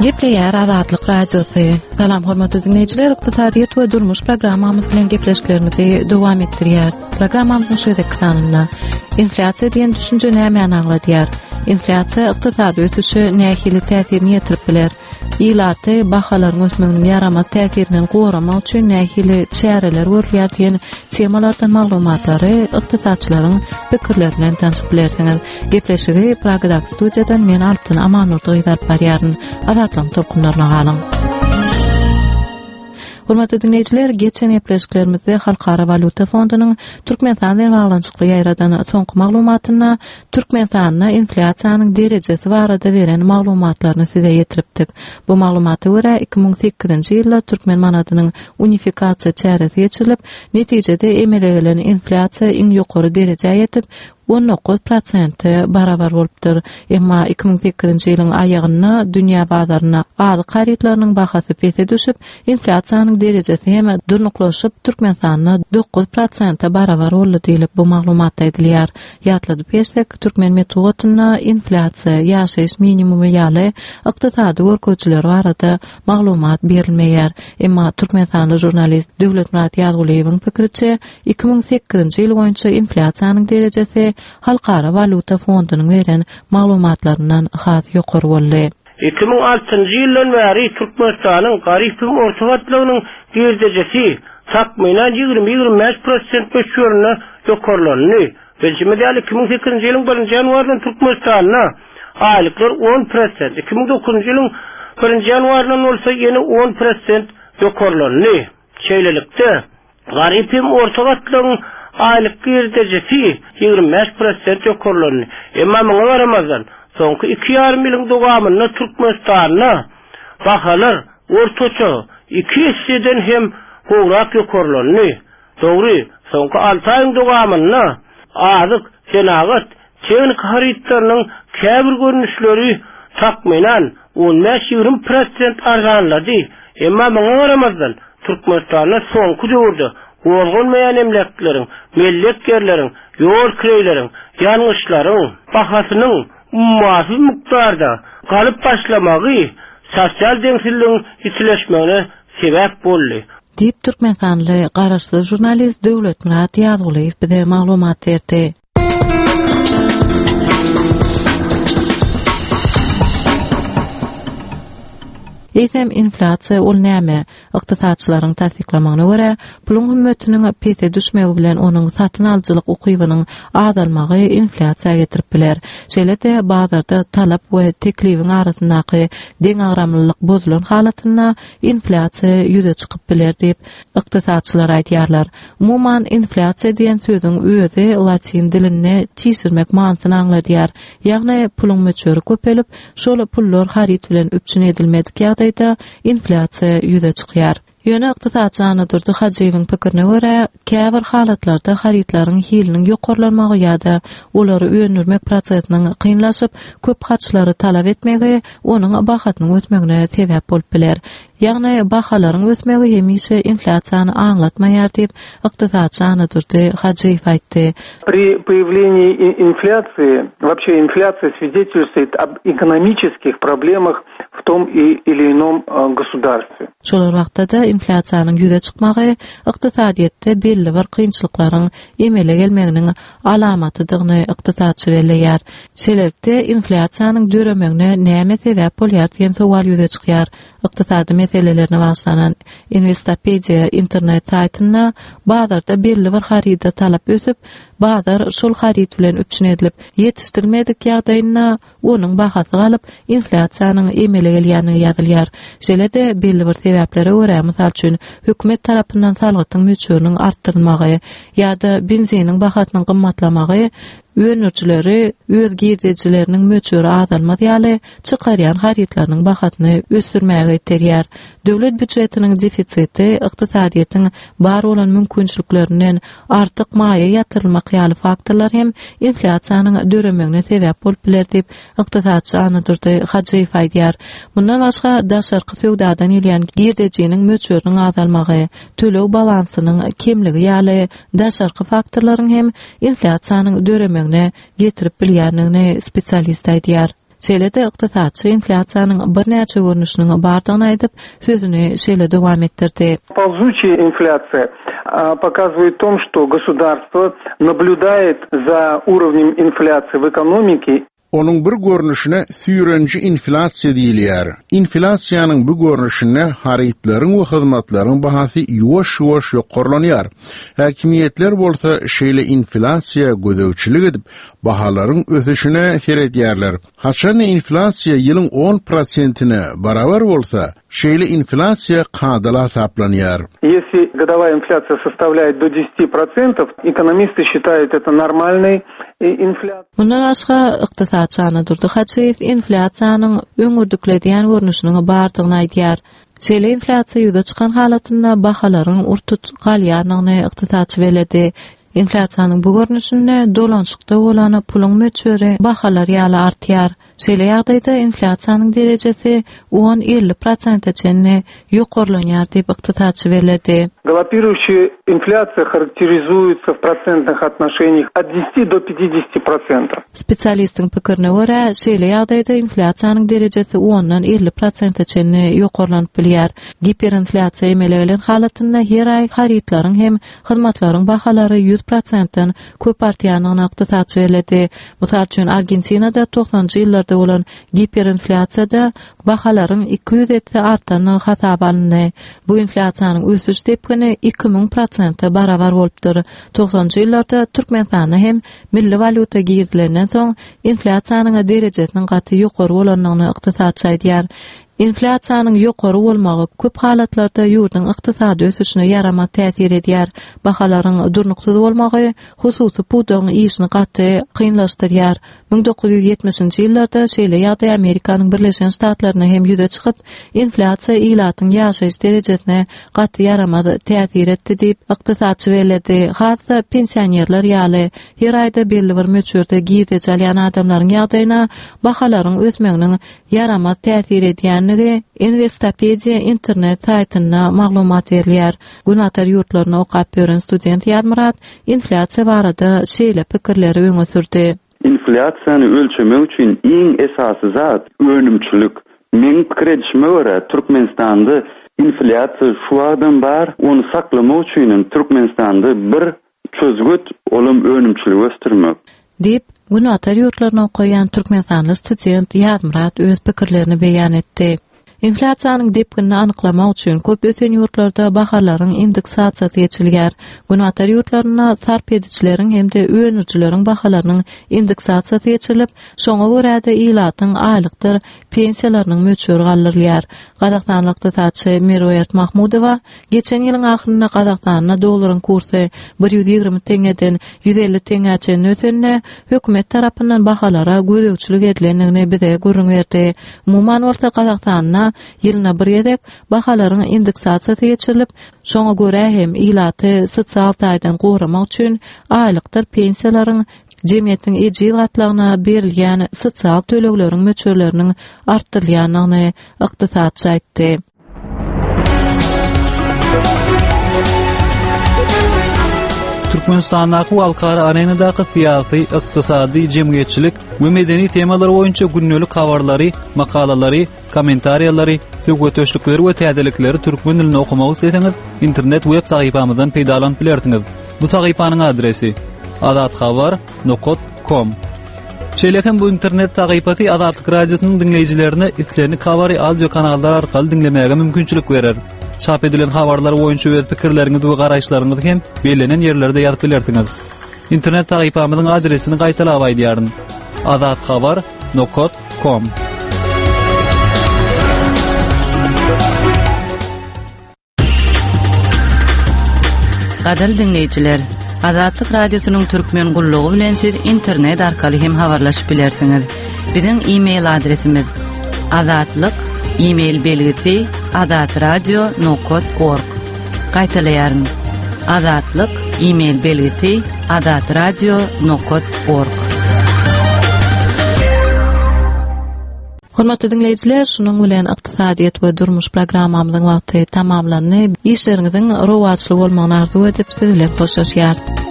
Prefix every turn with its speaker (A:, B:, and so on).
A: Gepleyer Azatlyk Radiosu. Salam hormatly dinleyijiler, Iqtisadiyet we durmuş programmamyz bilen gepleşiklerimizi dowam etdirýär. Programmamyzyň şeýdeki sanynda inflasiýa diýen düşünje näme anagladýar? Inflasiýa ykdysady ösüşi nähili täsirini ýetirip biler? Ýylaty bahalaryň ösmeginiň ýarama täsirinden goramak üçin nähili çäreler görülýär diýen temalardan maglumatlary ykdysadçylaryň pikirlerinden tanışyp bilersiňiz. Gepleşigi Pragadak studiýadan men Altyn Amanurdy ýerip barýaryn. Azatlyň tolkunlaryna galyň. Hormatly dinleyijiler, geçen epleşiklerimizde Halkara Valuta Fondunyň Türkmenistan bilen baglanşykly ýaradan soňky maglumatyna Türkmenistanyň inflasiýanyň derejesi barada beren maglumatlaryny size ýetiripdik. Bu maglumata görä 2008-nji ýylda Türkmen manadynyň unifikasiýa çäresi geçirilip, netijede emele gelen inflasiýa iň ýokary derejäge ýetip 19% barabar bolupdyr. Emma 2008-nji ýylyň aýagyna dünýä bazaryna azy garytlarynyň bahasy pese düşüp, inflasiýanyň derejesi hem durnuklaşyp Türkmenistanyň 9% barabar boldy diýilip bu maglumatda edilýär. Ýatladyp geçsek, Türkmen metodyna inflasiýa, ýaşaýyş minimumy ýaly ykdysady görkezçiler barada maglumat berilmeýär. Emma Türkmenistanly jurnalist Döwletmurat Ýazguliýewiň pikiriçe 2008-nji ýyl boýunça inflasiýanyň derejesi Halkara Valuta Fondunyň beren maglumatlaryndan has ýokary boldy.
B: 2006-njy ýyldan bäri Türkmenistanyň garypym ortagatlygynyň derejesi takmyna 20-25% köçürüne ýokarlandy. Belki de 2008-nji ýylyň 1-nji ýanwaryndan Türkmenistanyna aýlyklar 10%, 2009-njy ýylyň 1-nji ýanwaryndan bolsa ýene 10% ýokarlandy. Şeýlelikde garypym ortagatlygynyň aylık derejesi 25% ýokarlandy. Emma muňa garamazdan soňky 2,5 ýylyň dowamynda Türkmenistanyna bahalar ortaça 2-den hem howrak ýokarlandy. Dogry, soňky 6 aýyň dowamynda azyk, senagat, teknik haritlarynyň käbir görnüşleri takmynan 15-20% arganlady. Emma muňa garamazdan Türkmenistanyň soňky döwürde olgunmayan emleklerin, milletkerlerin, yol kireylerin, yanlışların, bahasynyň ummasyz mukdarda galyp başlamagy sosial deňsizligiň ýitileşmegine sebäp boldy.
A: Diýip Türkmenistanly garaşsyz jurnalist Döwletmurat Ýazguliýew bize maglumat berdi. Eýsem inflasiýa ol näme? Ykdysadçylaryň tasdiklamagyna görä, pulun hümmetiniň pese düşmegi bilen onuň satyn aljylyk ukybynyň azalmagy inflasiýa getirip biler. Şeýle-de bazarda talap we teklibiň arasyndaky deň agramlylyk bozulan halatyna inflasiýa ýüze çykyp biler diýip ykdysadçylar aýdýarlar. Umuman inflasiýa diýen söziň özi latin dilinde çyşyrmek manasyny angladýar. Ýagny pulun möçüri köpelip, şol pullar harit bilen üpçün edilmedik ýagdaýda inflasiýa ýüze çykýar. Ýöne ykdysadçy Anadurdy Hajiýewiň pikirine görä, käbir halatlarda haritlaryň hiliniň ýokarlanmagy ýa-da olary öňürmek prosesiniň kynlaşyp, köp hatçylary talap etmegi onuň bahatynyň ösmegine sebäp bolup biler. Ýagny bahalaryň ösmegi hemişe inflasiýany aňlatmaýar diýip ykdysadçy Anadurdy Hajiýew aýtdy.
C: При появлении инфляции, вообще инфляция свидетельствует об экономических проблемах в том или ином государстве.
A: Şolar wagtda inflasiýanyň ýüze çykmagy ykdysadyýetde belli bir kynçylyklaryň emele gelmeginiň alamatydygyny ykdysadçy belleýär. Şeýlelikde inflasiýanyň döremegine näme sebäp bolýar diýen sowal ýüze çykýar. Ykdysady meselelerine başlanan Investopediya internet saýtyna bazarda belli bir harida talap ösüp, bazar şol harit bilen üpçün edilip ýetişdirmedik ýagdaýyna onuň bahasy galyp inflasiýanyň emele gelýäni ýazylýar. Şeýle-de belli bir sebäplere görä, mysal üçin hökümet tarapyndan salgytyň möçüriniň artdyrylmagy ýa-da benziniň bahasynyň gymmatlamagy öňürçileri öz girdejleriniň möçüri azalmady ýaly çykarýan haritlarynyň bahasyny ösürmäge iterýär. Döwlet büdjetiniň defisiti ykdysadyýetiň bar bolan mümkinçiliklerinden artyk maýa ýatyrylmak ýaly faktorlar hem inflasiýanyň döremegine sebäp bolup biler diýip ykdysadçy Anadurdy Hajiýew aýdýar. Bundan başga daşarky söwdadan ýylýan girdejiniň möçüriniň azalmagy, tölew balansynyň kemligi ýaly daşarky faktorlaryň hem inflasiýanyň döremegine getirip bilýändigini spesialist aýdýar. Şeýle-de ykdysaçy inflasiýanyň bir näçe görnüşiniň bardygyny aýdyp, sözüni şeýle dowam etdirdi.
C: Ползучая инфляция показывает в том, что государство наблюдает за уровнем инфляции в экономике.
D: Onun bir görnüşine süýrenji inflasiýa diýilýär. Inflasiýanyň bu görnüşine harytlaryň we hyzmatlaryň bahasy ýuwaş-ýuwaş ýokarlanýar. Häkimiýetler bolsa şeýle inflasiýa gözegçilik edip, bahalaryň ösüşine seredýärler. Haçan inflasiýa ýylyň 10%-ne barabar bolsa, şeýle inflasiýa kadala hesaplanýar.
C: Если годовая инфляция составляет до 10%, экономисты считают это нормальной инфляцией.
A: Bundan başga ykdysaçyny Durdy Haçeýew inflasiýanyň öňürdükledýän görnüşiniň bardygyny aýdýar. Şeýle inflasiýa ýüze çykan halatynda bahalaryň urtut galýanyny ykdysaçy beledi. Inflasiýanyň bu görnüşinde dolanşykda bolan puluň möçberi bahalar ýaly artýar. Şeýle ýagdaýda inflasiýanyň derejesi 10-50% çenli ýokarlanýar diýip ykdysaçy beledi.
C: Галопирующая инфляция характеризуется в процентных отношениях от 10 до 50%.
A: Spesialistin pikirine görä, şeýle ýagdaýda inflasiýanyň derejesi 10-50% çenli ýokarlanyp bilýär. Hiperinflasiýa emele halatynda her aý harytlaryň hem hyzmatlaryň bahalary 100%-den köp artýanyny ykdysaçy beledi. Mysal üçin Argentinada 90-njy ýyllarda bolan hiperinflasiýada bahalaryň 200 artany hasap alındy. Bu inflasiýanyň ösüş tepkini 2000% barabar bolupdyr. 90-njy ýyllarda Türkmenistanda hem milli valyuta girdilenden soň inflasiýanyň derejesiniň gaty ýokary bolanyny ykdysaçy aýdýar. Inflasiýanyň ýokary bolmagy köp halatlarda ýurdun ykdysady ösüşine ýarama täsir edýär. Bahalaryň durnuksyz bolmagy hususy pudyň işini gaty kynlaşdyrýar. 1970-nji ýyllarda şeýle ýagdaý Amerikanyň Birleşen Ştatlaryna hem ýüze çykyp, inflasiýa ilatyň ýaşaýyş derejesine gaty ýarama täsir etdi diýip ykdysaçy beledi. Hassa pensionerler ýaly her aýda belli bir möçberde girdi çalýan adamlaryň ýagdaýyna bahalaryň ösmeginiň ýarama täsir edýän Investopediya internet saytyna maglumat berýär. Gunatar ýurtlaryna okap beren student Ýadmurat inflasiýa barada şeýle pikirleri öňe sürdi.
E: Inflasiýany ölçemek üçin iň esasy zat önümçilik. Men pikirime görä Türkmenistanda inflasiýa şu adam bar, onu saklamak üçin Türkmenistanda bir çözgüt olum önümçilik östirmek.
A: Dip Gunatar ýurtlaryna okaýan türkmenistanda student Ýadmurat öz pikirlerini beýan etdi. Inflasiýanyň depkini anyklamak üçin köp ösen ýurtlarda bahalaryň indeksasiýasy geçilýär. Gunatar ýurtlaryna sarp ediçileriň hemde öňürçileriň bahalarynyň indeksasiýasy geçilip, şoňa görä-de ilatyň aýlykdyr pensiýalarynyň möçberi galdyrylýar. Gazakstanlyk ykdysaçy Merwert Mahmudowa geçen ýylyň ahyrynda Gazakstanda dolaryň kursy 120 teňeden 150 teňäçe ösende hökümet tarapyndan bahalara gözegçilik edilendigini bize görüň berdi. Umuman orta Gazakstanda ýylyna bir ýedek bahalaryň indeksasiýasy geçirilip, şoňa görä hem ilaty sosial taýdan goramak üçin aýlykdyr pensiýalaryň jemgyýetiň ejil gatlagyna berilýän sosial tölekleriň möçberleriniň artdyrylýanyny ykdysaçy aýtdy.
F: Türkmenistandaky halkara arenadaky syýasy, ykdysady, jemgyýetçilik we medeni temalar boýunça günnelik habarlary, makalalary, kommentariýalary, söhbetleşikleri we täzelikleri türkmen dilinde okumak isteseňiz, internet web sahypamyzdan peýdalanyp bilersiňiz. Bu sahypanyň adresi adatxabar.com. Şeýlekem bu internet sahypasy Adatlyk radiosynyň dinleýijilerine islerini kabary audio kanallar arkaly dinlemäge mümkinçilik berer. Çap edilen habarlar boýunça öz pikirleriňizi we garaýşlaryňyzy hem belenen ýerlerde ýazyp bilersiňiz. İnternet sahypamyzyň adresini gaýtalap aýdýaryn. adatxabar.com.
G: Gadal dinleýijiler, Adatlyk radiosynyň türkmen gullugy bilen siz internet arkaly hem habarlaşyp bilersiňiz. Biziň e-mail adresimiz adatlyk@email-adat-radio.org. Gaýtalaýaryn. Adatlyk email-adat-radio.org.
A: Hormatly dinleýijiler, şunuň bilen ykdysadyýet we durmuş programmamyzyň wagty tamamlandy. İşleriňiziň rowaçly bolmagyny arzu edip sizler hoşlaşýar.